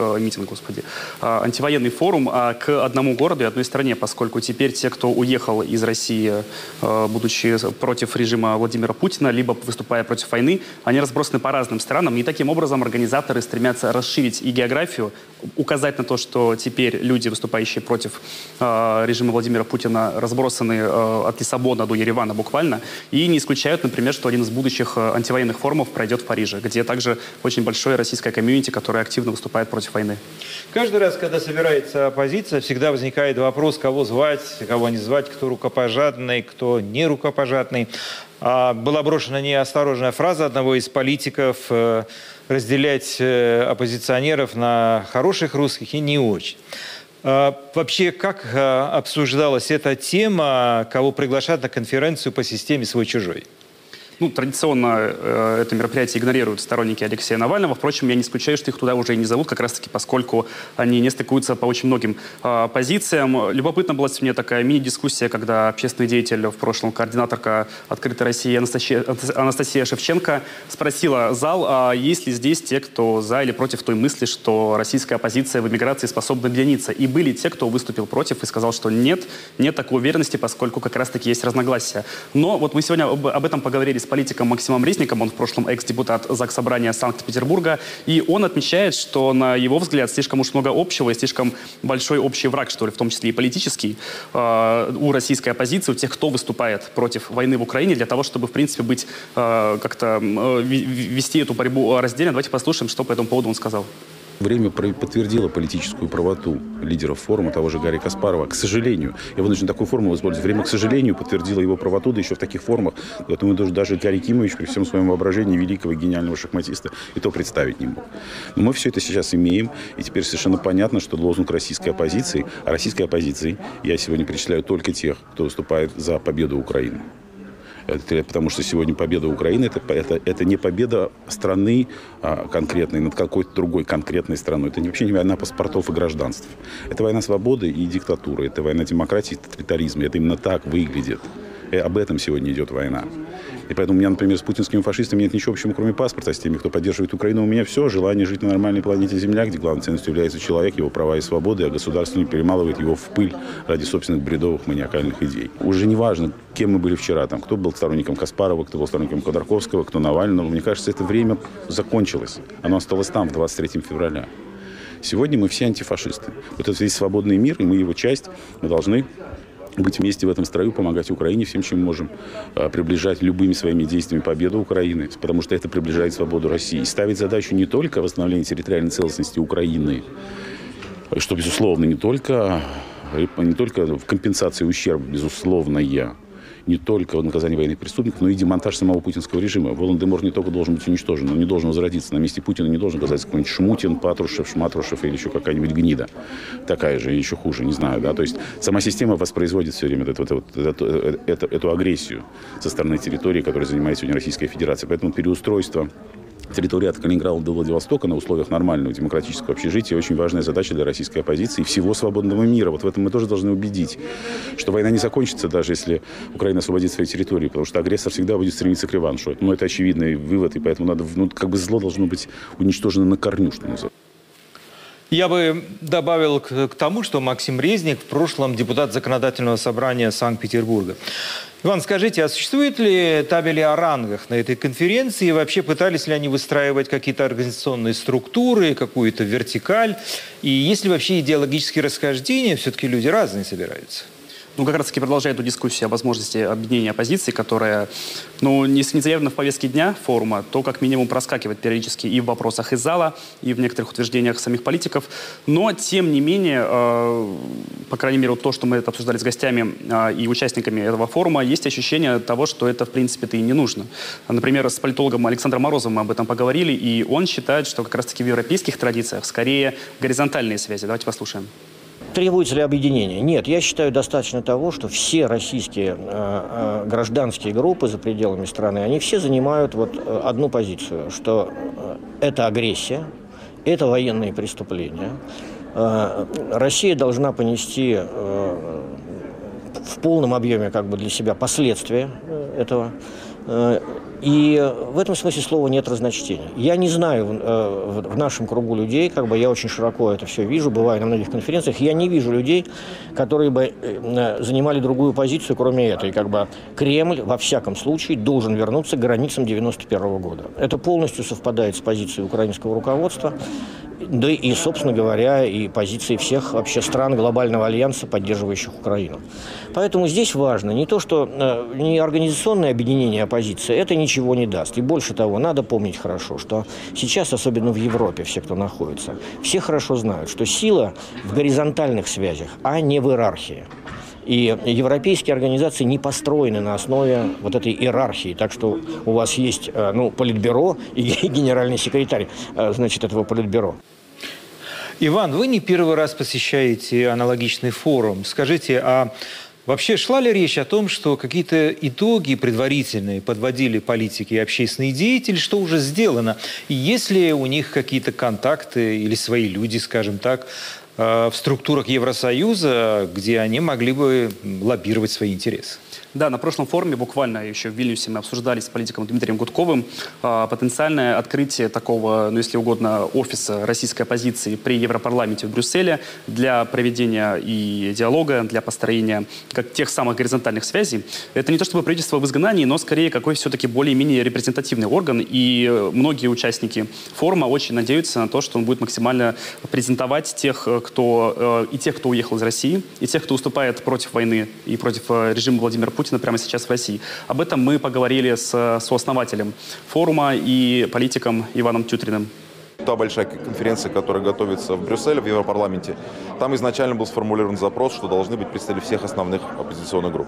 антивоенный форум к одному городу и одной стране, поскольку теперь те, кто уехал из России, будучи против режима Владимира Путина, либо выступая против войны, они разбросаны по разным странам. И таким образом организаторы стремятся расширить и географию, указать на то, что теперь люди, выступающие против режима Владимира Путина, разбросаны от Лиссабона до Еревана буквально, и не исключают, например, что один из будущих антивоенных форумов пройдет в Париже, где также очень большое российское комьюнити, которое активно выступает против войны. Каждый раз, когда собирается оппозиция, всегда возникает вопрос, кого звать, кого не звать, кто рукопожатный, кто не рукопожатный. Была брошена неосторожная фраза одного из политиков разделять оппозиционеров на хороших русских и не очень. Вообще, как обсуждалась эта тема, кого приглашать на конференцию по системе «свой-чужой»? Традиционно это мероприятие игнорируют сторонники Алексея Навального. Впрочем, я не исключаю, что их туда уже и не зовут, как раз-таки поскольку они не стыкуются по очень многим позициям. Любопытна была сегодня такая мини-дискуссия, когда общественный деятель, в прошлом координаторка «Открытой России» Анастасия Шевченко спросила зал, есть ли здесь те, кто за или против той мысли, что российская оппозиция в эмиграции способна объединиться. И были те, кто выступил против и сказал, что нет такой уверенности, поскольку как раз-таки есть разногласия. Но вот мы сегодня об этом поговорили с политиком Максимом Резником, он в прошлом экс-депутат Заксобрания Санкт-Петербурга, и он отмечает, что, на его взгляд, слишком уж много общего и слишком большой общий враг, что ли, в том числе и политический, у российской оппозиции, у тех, кто выступает против войны в Украине, для того, чтобы, в принципе, быть как-то вести эту борьбу раздельно. Давайте послушаем, что по этому поводу он сказал. Время подтвердило политическую правоту лидеров форума, того же Гарри Каспарова. К сожалению, я вынужден такую формулу использовать. Время, к сожалению, подтвердило его правоту, да еще в таких формах. Поэтому даже Гарри Кимович при всем своем воображении великого гениального шахматиста и то представить не мог. Но мы все это сейчас имеем, и теперь совершенно понятно, что лозунг российской оппозиции, а российской оппозиции я сегодня перечисляю только тех, кто выступает за победу Украины. Потому что сегодня победа Украины это не победа страны конкретной над какой-то другой конкретной страной. Это вообще не война паспортов и гражданств. Это война свободы и диктатуры. Это война демократии и тоталитаризма. Это именно так выглядит. И об этом сегодня идет война. И поэтому у меня, например, с путинскими фашистами нет ничего общего, кроме паспорта. С теми, кто поддерживает Украину, у меня все. Желание жить на нормальной планете Земля, где главной ценностью является человек, его права и свободы, а государство не перемалывает его в пыль ради собственных бредовых маниакальных идей. Уже не важно, кем мы были вчера. Кто был сторонником Каспарова, кто был сторонником Ходорковского, кто Навального. Мне кажется, это время закончилось. Оно осталось там, в 23 февраля. Сегодня мы все антифашисты. Вот это весь свободный мир, и мы его часть. Мы должны быть вместе в этом строю, помогать Украине всем, чем можем, приближать любыми своими действиями победу Украины, потому что это приближает свободу России. И ставить задачу не только восстановления территориальной целостности Украины, что, безусловно, не только в компенсации ущерба, безусловная, не только в наказании военных преступников, но и демонтаж самого путинского режима. Волан-де-Мор не только должен быть уничтожен, но не должен возродиться. На месте Путина не должен оказаться какой-нибудь Шмутин, Патрушев, Шматрушев или еще какая-нибудь гнида. Такая же, еще хуже, не знаю. Да? То есть сама система воспроизводит все время эту агрессию со стороны территории, которой занимает сегодня Российская Федерация. Поэтому переустройство территории от Калининграда до Владивостока на условиях нормального демократического общежития очень важная задача для российской оппозиции и всего свободного мира. Вот в этом мы тоже должны убедить, что война не закончится, даже если Украина освободит свои территории, потому что агрессор всегда будет стремиться к реваншу. Но это очевидный вывод, и поэтому зло должно быть уничтожено на корню, что называется. Я бы добавил к тому, что Максим Резник в прошлом депутат Законодательного собрания Санкт-Петербурга. Иван, скажите, а существуют ли табели о рангах на этой конференции? И вообще пытались ли они выстраивать какие-то организационные структуры, какую-то вертикаль? И есть ли вообще идеологические расхождения? Все-таки люди разные собираются. как раз-таки продолжает эту дискуссию о возможности объединения оппозиции, которая, если не заявлена в повестке дня форума, то как минимум проскакивает периодически и в вопросах из зала, и в некоторых утверждениях самих политиков. Но, тем не менее, по крайней мере, то, что мы это обсуждали с гостями и участниками этого форума, есть ощущение того, что это, в принципе-то, и не нужно. Например, с политологом Александром Морозовым мы об этом поговорили, и он считает, что как раз-таки в европейских традициях скорее горизонтальные связи. Давайте послушаем. Требуется ли объединение? Нет, я считаю, достаточно того, что все российские гражданские группы за пределами страны, они все занимают одну позицию, что это агрессия, это военные преступления. Россия должна понести в полном объеме для себя последствия этого. И в этом смысле слова нет разночтения. Я не знаю в нашем кругу людей, я очень широко это все вижу, бываю на многих конференциях, я не вижу людей, которые бы занимали другую позицию, кроме этой. Кремль, во всяком случае, должен вернуться к границам 1991 года. Это полностью совпадает с позицией украинского руководства, да и, собственно говоря, и позиции всех вообще стран глобального альянса, поддерживающих Украину. Поэтому здесь важно не то, что не организационное объединение оппозиции, это ничего не даст. И больше того, надо помнить хорошо, что сейчас, особенно в Европе, все, кто находится, все хорошо знают, что сила в горизонтальных связях, а не в иерархии. И европейские организации не построены на основе этой иерархии. Так что у вас есть политбюро и генеральный секретарь, этого политбюро. Иван, вы не первый раз посещаете аналогичный форум. Скажите, а вообще шла ли речь о том, что какие-то итоги предварительные подводили политики и общественные деятели, что уже сделано? И есть ли у них какие-то контакты или свои люди, скажем так, в структурах Евросоюза, где они могли бы лоббировать свои интересы? Да, на прошлом форуме, буквально еще в Вильнюсе, мы обсуждали с политиком Дмитрием Гудковым потенциальное открытие такого, если угодно, офиса российской оппозиции при Европарламенте в Брюсселе для проведения и диалога, для построения тех самых горизонтальных связей. Это не то чтобы правительство в изгнании, но скорее какой все-таки более-менее репрезентативный орган. И многие участники форума очень надеются на то, что он будет максимально презентовать тех, кто уехал из России, и тех, кто выступает против войны и против режима Владимира Путина прямо сейчас в России. Об этом мы поговорили с сооснователем форума и политиком Иваном Тютриным. Та большая конференция, которая готовится в Брюсселе, в Европарламенте, там изначально был сформулирован запрос, что должны быть представители всех основных оппозиционных групп.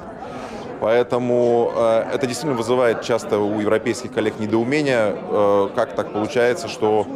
Поэтому это действительно вызывает часто у европейских коллег недоумение, как так получается, что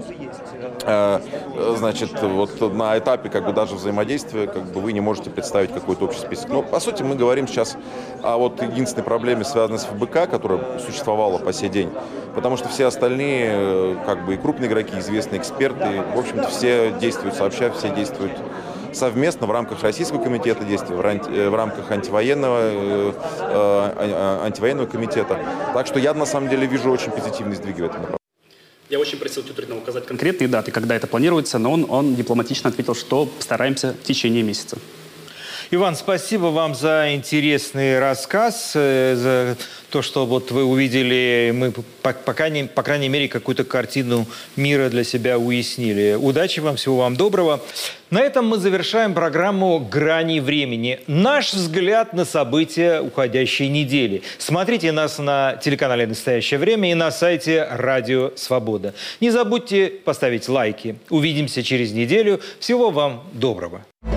на этапе даже взаимодействия вы не можете представить какой-то общий список. Но по сути мы говорим сейчас о единственной проблеме, связанной с ФБК, которая существовала по сей день, потому что все остальные и крупные игроки, известные эксперты, в общем-то все действуют сообща, все действуют совместно в рамках Российского комитета действий, в рамках антивоенного комитета. Так что я на самом деле вижу очень позитивные сдвиги в этом направлении. Я очень просил Тютрина указать конкретные даты, когда это планируется, но он дипломатично ответил, что постараемся в течение месяца. Иван, спасибо вам за интересный рассказ, за то, что вы увидели, мы, по крайней мере, какую-то картину мира для себя уяснили. Удачи вам, всего вам доброго. На этом мы завершаем программу «Грани времени». Наш взгляд на события уходящей недели. Смотрите нас на телеканале «Настоящее время» и на сайте «Радио Свобода». Не забудьте поставить лайки. Увидимся через неделю. Всего вам доброго.